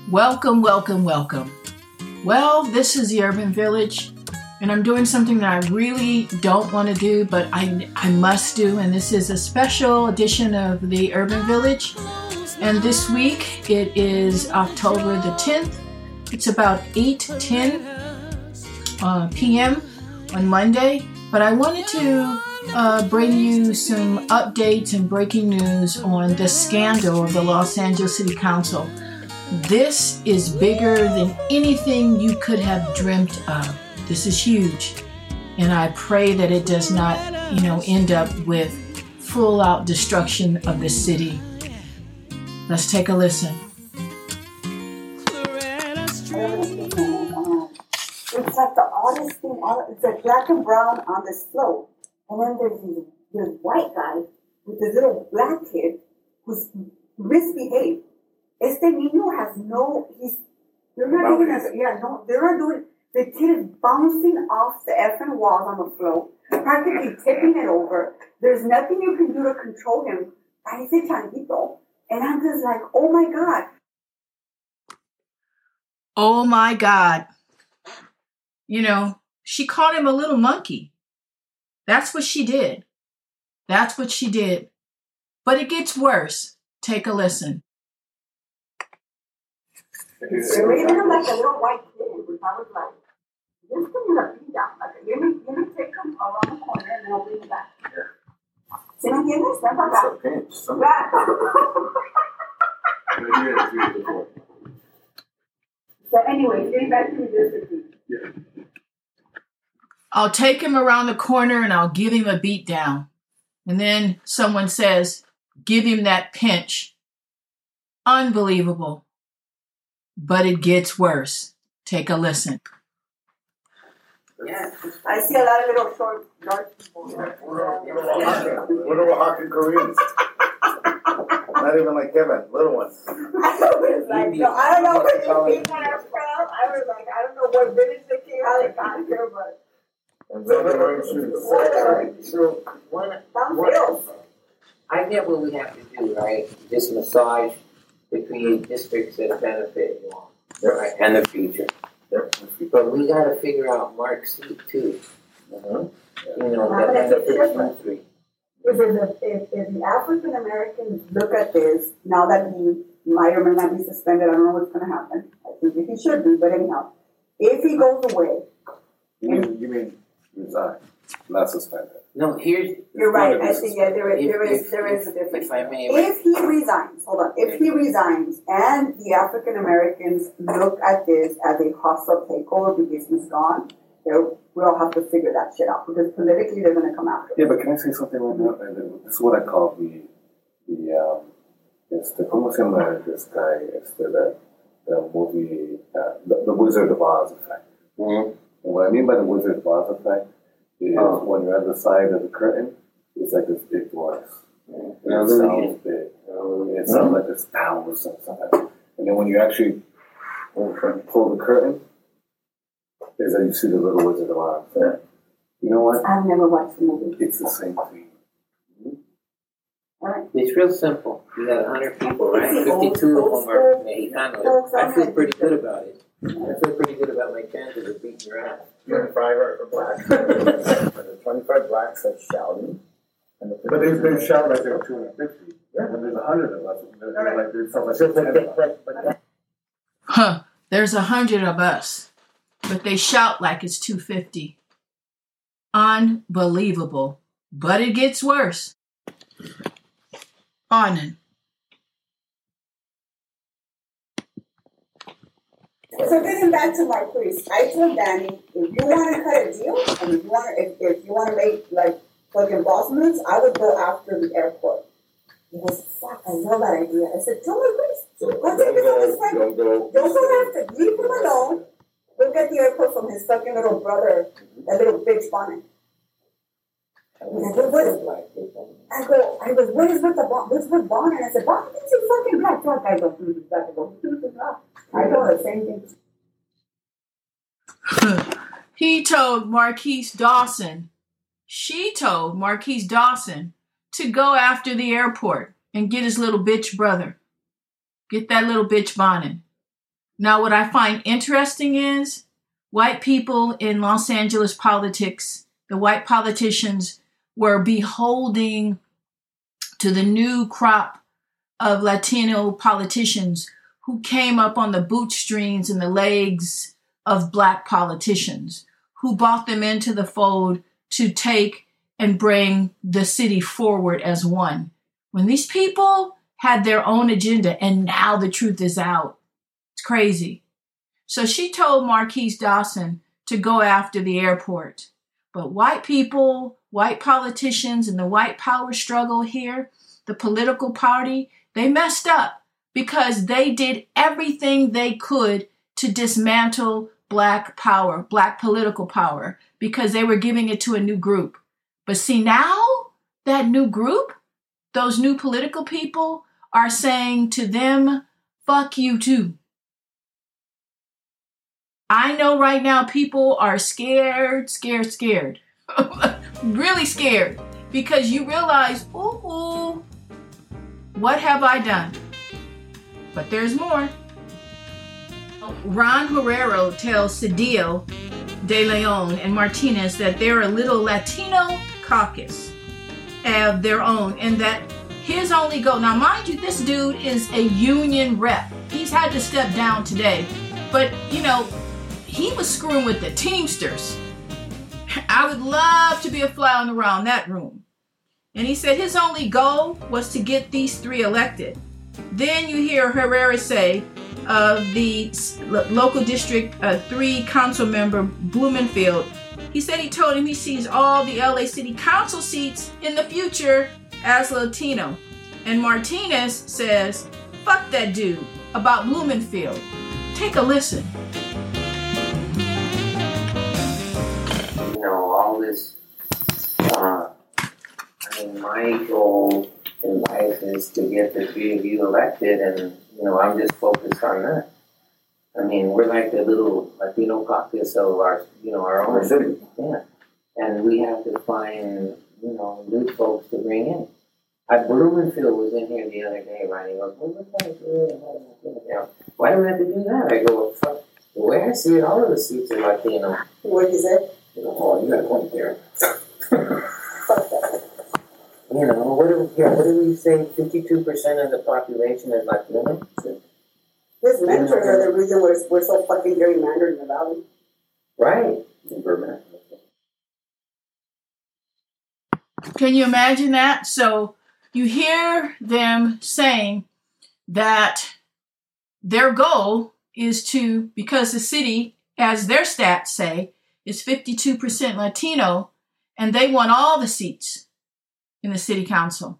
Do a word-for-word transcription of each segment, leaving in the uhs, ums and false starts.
Welcome, welcome, welcome. Well, this is the Urban Village, and I'm doing something that I really don't want to do, but I, I must do, and this is a special edition of the Urban Village. And this week, it is October the tenth. It's about eight ten uh, p.m. on Monday, but I wanted to uh, bring you some updates and breaking news on the scandal of the Los Angeles City Council. This is bigger than anything you could have dreamt of. This is huge. And I pray that it does not, you know, end up with full out destruction of the city. Let's take a listen. It's like the oddest thing. It's like black and brown on this slope. And then there's this, this white guy with this little black kid who's misbehaved. Este niño has no, he's, they're not doing this, yeah, no, they're not doing, the kid is bouncing off the effing walls on the floor, practically tipping it over. There's nothing you can do to control him. Parece changuito. And I'm just like, oh my God. Oh my God. You know, she called him a little monkey. That's what she did. That's what she did. But it gets worse. Take a listen. They're raising him like a little white kid, which I was like, this thing is a beat down. Like, let me, let me take him around the corner and then I'll bring him back. ¿Sí me entiendes? Ven para acá. So anyway, getting back to the yeah. I'll take him around the corner and I'll give him a beat down. And then someone says, give him that pinch. Unbelievable. But it gets worse. Take a listen. Yeah, I see a lot of little short, short people. What are Oaxacan Koreans? Not even like Kevin, little ones. I was like, no, I don't know where you came from. I was like, I don't know what village they came, how they got here, but. So, one, one, I get what we have to do, right? This massage to create districts that benefit you all, right? And the future. But we got to figure out Mark's seat too. Uh-huh. You know, that, and the fifth three. If, if, if the African Americans look at this, now that he might or may not be suspended, I don't know what's going to happen. I think he should be, but anyhow, if he goes away. You mean, you mean resign, not suspended? No, here's. You're right. I think yeah, there is, there is, there is a difference. If I may, if he resigns, hold on. If he resigns, and the African Americans look at this as a hostile takeover because he's gone, we'll have to figure that shit out because politically they're going to come after. Yeah, but can I say something right now? This is what I call the the um. Este, ¿cómo se llama this guy? Este, the the movie, uh, the, the Wizard of Oz effect. Mm-hmm. And what I mean by the Wizard of Oz effect is oh. when you're at the side of the curtain, it's like this big voice. Mm-hmm. It sounds big. Mm-hmm. It sounds like this towers and stuff like that. And then when you actually pull the curtain, is that you see the little Wizard of Oz. Yeah. You know what? I've never watched the movie. It's the same thing. Mm-hmm. Right. It's real simple. You got one hundred people, right? fifty-two of them are Mexicanos. I feel pretty good about it. I feel pretty good about my chances of beating your ass. twenty-five are blacks. The twenty-five blacks that shouting. And the but they, they shout like they're two hundred fifty. Yeah. When there's one hundred of us, they're, they're like they're something like Huh. There's a hundred of us, but they shout like it's two hundred fifty. Unbelievable. But it gets worse. On. So getting back to my priest, I told Danny, if you want to cut a deal, and if you want to, if, if you want to make like fucking boss moves, I would go after the airport. He goes, fuck, I love that idea. I said, tell my priest, so let's take this on his friend. Don't go. Don't go after. Leave him alone. Go get the airport from his fucking little brother, that little bitch bonnet. I go, what is I go, I go, what is with the bond? What's with Bonnet? And I said, Bonnet thinks he's fucking black. So I go, through this back. I go, through this black. I know the same thing. He told Marquise Dawson, she told Marquise Dawson to go after the airport and get his little bitch brother. Get that little bitch Bonnet. Now, what I find interesting is white people in Los Angeles politics, the white politicians were beholding to the new crop of Latino politicians who came up on the bootstrings and the legs of black politicians, who brought them into the fold to take and bring the city forward as one. When these people had their own agenda and now the truth is out, it's crazy. So she told Marquise Dawson to go after the airport. But white people, white politicians, and the white power struggle here, the political party, they messed up because they did everything they could to dismantle black power, black political power, because they were giving it to a new group. But see, now that new group, those new political people are saying to them, fuck you too. I know right now people are scared, scared, scared, really scared, because you realize, ooh, what have I done? But there's more. Ron Herrero tells Cedillo, De Leon, and Martinez that they're a little Latino caucus of their own, and that his only goal, now mind you, this dude is a union rep. He's had to step down today, but you know, he was screwing with the Teamsters. I would love to be a fly on the wall in that room. And he said his only goal was to get these three elected. Then you hear Herrera say of the local district uh, three council member Blumenfield, he said he told him he sees all the L A City Council seats in the future as Latino. And Martinez says, fuck that dude about Blumenfield. Take a listen. You know, all this, uh, I mean, my goal in life is to get the three of you elected, and, you know, I'm just focused on that. I mean, we're like the little Latino caucus of our, you know, our own city. Yeah. And we have to find, you know, new folks to bring in. I, Blumenfield was in here the other day, right? He goes, well, what kind of good? Why do we have to do that? I go, well, fuck. The way I see it, all of the seats are Latino. What is it? Oh, you got a point there. You know, what do, yeah, what do we say? fifty-two percent of the population is Latino? His mentors are the reason we're, we're so fucking gerrymandered in the valley. Right. In Burbank. Can you imagine that? So you hear them saying that their goal is to, because the city, as their stats say, is fifty-two percent Latino, and they want all the seats in the city council.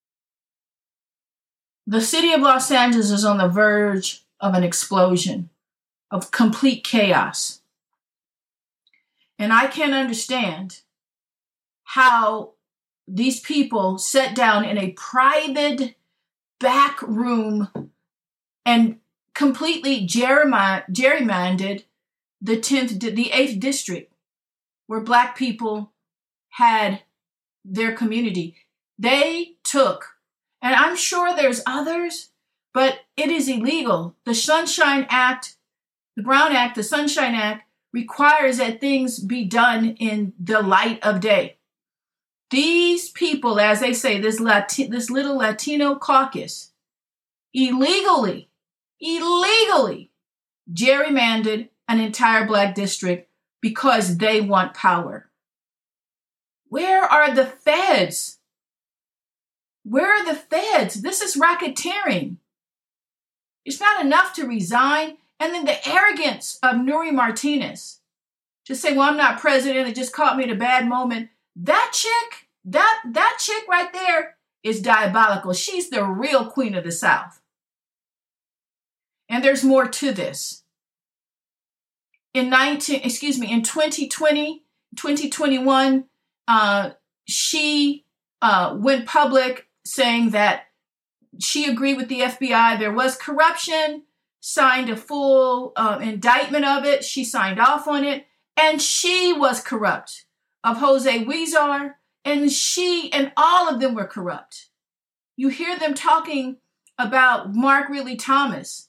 The city of Los Angeles is on the verge of an explosion, of complete chaos. And I can't understand how these people sat down in a private back room and completely gerrymandered the tenth, the eighth district, where black people had their community. They took, and I'm sure there's others, but it is illegal. The Sunshine Act, the Brown Act, the Sunshine Act requires that things be done in the light of day. These people, as they say, this Lati- this little Latino caucus, illegally, illegally gerrymandered an entire black district because they want power. Where are the feds? Where are the feds? This is racketeering. It's not enough to resign. And then the arrogance of Nury Martinez to say, well, I'm not president. It just caught me at a bad moment. That chick, that, that chick right there is diabolical. She's the real queen of the South. And there's more to this. In nineteen, excuse me, in twenty twenty, twenty twenty-one, uh, she uh, went public saying that she agreed with the F B I. There was corruption, signed a full uh, indictment of it. She signed off on it. And she was corrupt, of Jose Huizar. And she and all of them were corrupt. You hear them talking about Mark Ridley Thomas. I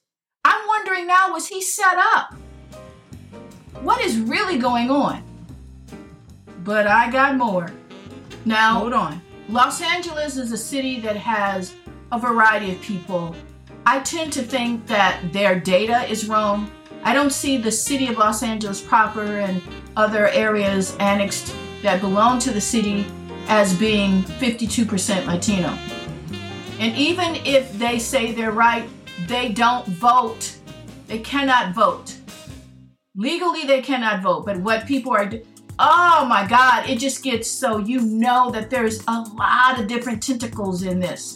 I'm wondering now, was he set up? What is really going on? But I got more. Now, hold on. Los Angeles is a city that has a variety of people. I tend to think that their data is wrong. I don't see the city of Los Angeles proper and other areas annexed that belong to the city as being fifty-two percent Latino. And even if they say they're right, they don't vote. They cannot vote. Legally, they cannot vote. But what people are doing, oh my God, it just gets so you know that there's a lot of different tentacles in this.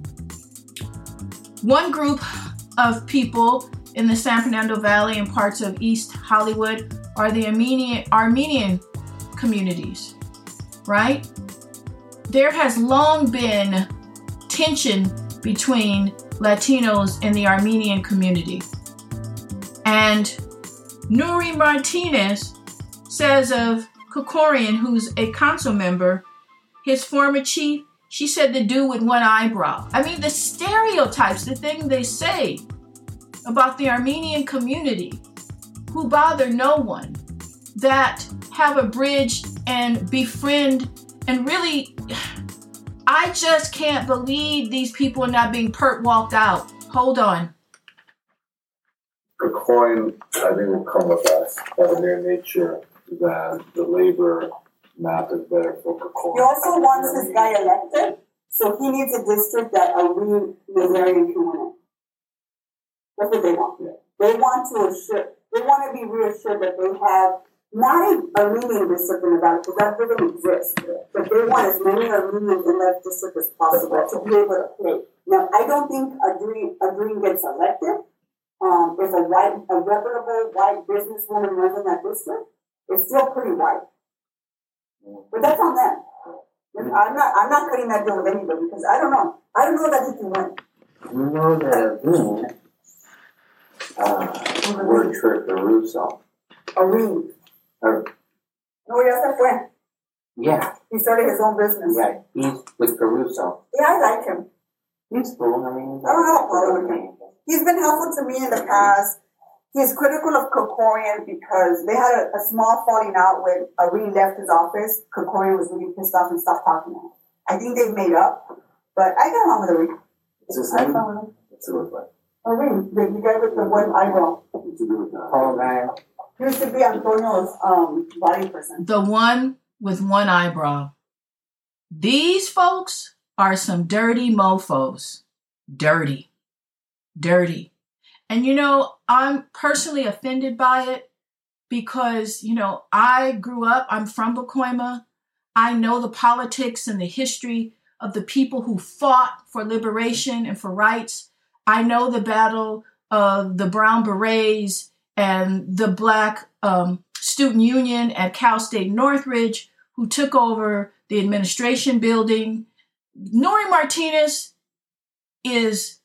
One group of people in the San Fernando Valley and parts of East Hollywood are the Armenian, Armenian communities, right? There has long been tension between Latinos and the Armenian community. And Nury Martinez says of Krikorian, who's a council member, his former chief, she said the dude with one eyebrow. I mean, the stereotypes, the thing they say about the Armenian community, who bother no one, that have a bridge and befriend, and really, I just can't believe these people are not being pert walked out. Hold on. The coin, I think, will come with us by the mere nature that the labor map is better for Krikorian. He also wants this guy elected, so he needs a district that a real Nazarian can win. That's what they want. Yeah. They want to assure, they want to be reassured that they have not an Armenian district in Nevada, because that doesn't exist. Yeah. But they want as many Armenians in that district as possible to be able to play. Now, I don't think a dream, a dream gets elected. Um, if a white, a reputable white businesswoman runs in that district, it's still pretty white. But that's on them. I'm not, I'm not cutting that deal with anybody because I don't know. I don't know that he can win. You know that Areen, uh, worked for Caruso. Areen. Or, No, ya se fue. yeah, He started his own business. yeah, he's with Caruso. Yeah, I like him. He's cool, I mean, I don't have a problem with him. He's been helpful to me in the past. He's critical of Krikorian because they had a, a small falling out when Areen left his office. Krikorian was really pissed off and stopped talking to him. I think they've made up, but I got along with Areen. What's his I name? found him. What's it look like? Areen, the, the guy with the one eyebrow. What's it look like? Tall guy. He used to be Antonio's um, body person. The one with one eyebrow. These folks are some dirty mofos. Dirty. Dirty. And, you know, I'm personally offended by it because, you know, I grew up, I'm from Pacoima. I know the politics and the history of the people who fought for liberation and for rights. I know the battle of the Brown Berets and the Black um, Student Union at Cal State Northridge, who took over the administration building. Nury Martinez is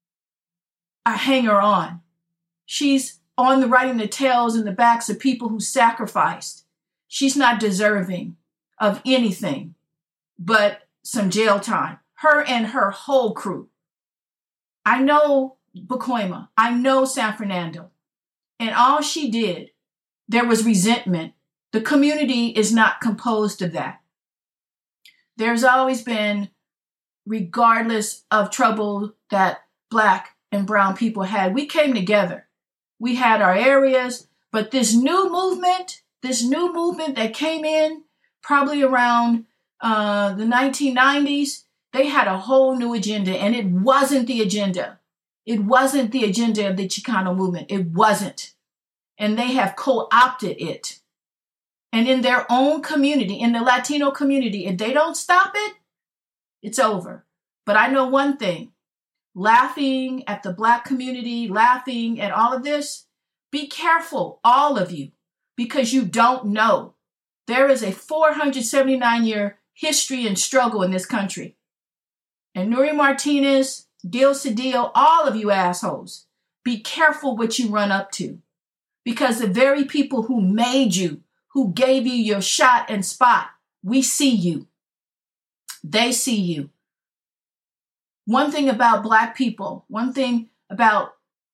a hanger-on. She's on the writing the tails and the backs of people who sacrificed. She's not deserving of anything but some jail time. Her and her whole crew. I know Pacoima. I know San Fernando. And all she did, there was resentment. The community is not composed of that. There's always been, regardless of trouble that Black and brown people had, we came together. We had our areas, but this new movement, this new movement that came in probably around uh, the nineteen nineties, they had a whole new agenda, and it wasn't the agenda. It wasn't the agenda of the Chicano movement. It wasn't. And they have co-opted it. And in their own community, in the Latino community, if they don't stop it, it's over. But I know one thing. Laughing at the Black community, laughing at all of this, be careful, all of you, because you don't know. There is a four hundred seventy-nine year history and struggle in this country. And Nury Martinez, Gil Cedillo, all of you assholes, be careful what you run up to. Because the very people who made you, who gave you your shot and spot, we see you. They see you. One thing about Black people, one thing about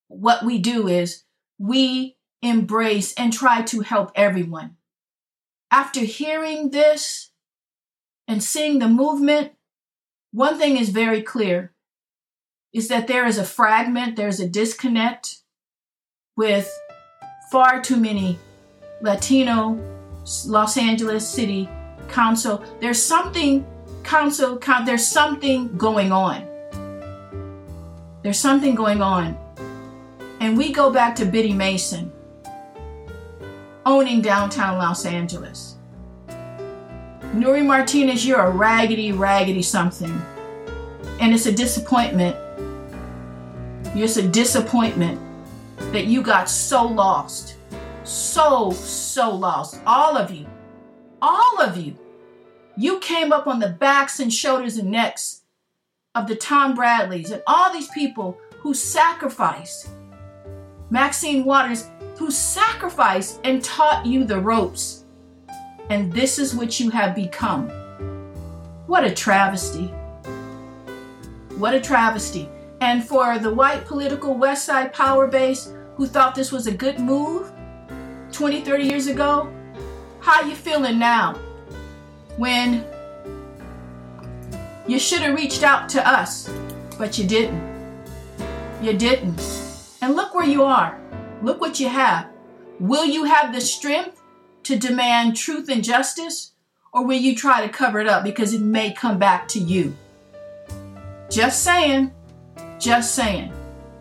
what we do is we embrace and try to help everyone. After hearing this and seeing the movement, one thing is very clear, is that there is a fragment, there's a disconnect with far too many Latino Los Angeles City Council. There's something, council, there's something going on. There's something going on. And we go back to Biddy Mason owning downtown Los Angeles. Nury Martinez, you're a raggedy, raggedy something. And it's a disappointment. It's a disappointment that you got so lost. So, so lost. All of you. All of you. You came up on the backs and shoulders and necks of the Tom Bradleys and all these people who sacrificed. Maxine Waters, who sacrificed and taught you the ropes. And this is what you have become. What a travesty. What a travesty. And for the white political West Side power base who thought this was a good move twenty, thirty years ago, how you feeling now when you should have reached out to us, but you didn't. You didn't. And look where you are. Look what you have. Will you have the strength to demand truth and justice, or will you try to cover it up because it may come back to you? Just saying. Just saying.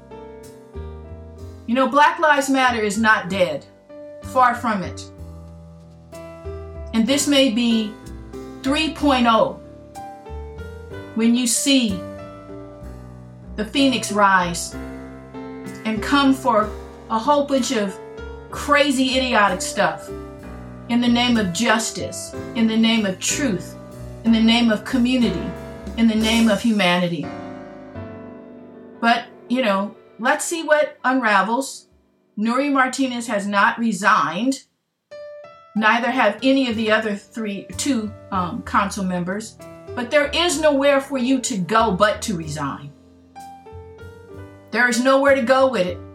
You know, Black Lives Matter is not dead. Far from it. And this may be three point oh when you see the phoenix rise and come for a whole bunch of crazy, idiotic stuff in the name of justice, in the name of truth, in the name of community, in the name of humanity. But, you know, let's see what unravels. Nury Martinez has not resigned. Neither have any of the other three, two um, council members. But there is nowhere for you to go but to resign. There is nowhere to go with it.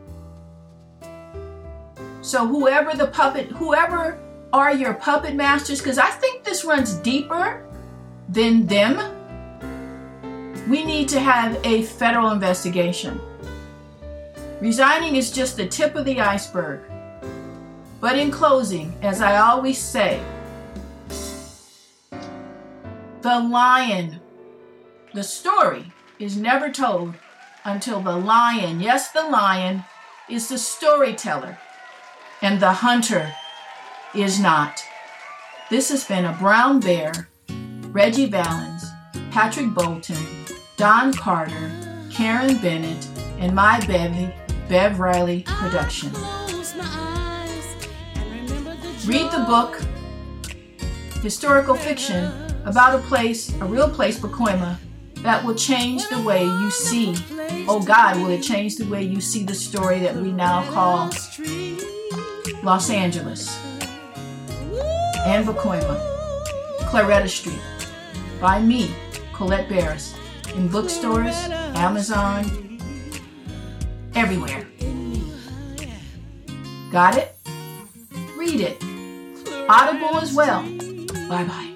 So whoever the puppet, whoever are your puppet masters, because I think this runs deeper than them, we need to have a federal investigation. Resigning is just the tip of the iceberg. But in closing, as I always say, the lion, the story is never told until the lion, yes, the lion, is the storyteller and the hunter is not. This has been a Brown Bear, Reggie Valens, Patrick Bolton, Don Carter, Karen Bennett, and my Bevy, Bev Riley production. Read the book, historical fiction, about a place, a real place, Pacoima, that will change the way you see. Oh God, will it change the way you see the story that we now call Los Angeles and Pacoima, Claretta Street, by me, Colette Barris, in bookstores, Amazon, everywhere. Got it? Read it. Audible as well. Bye-bye.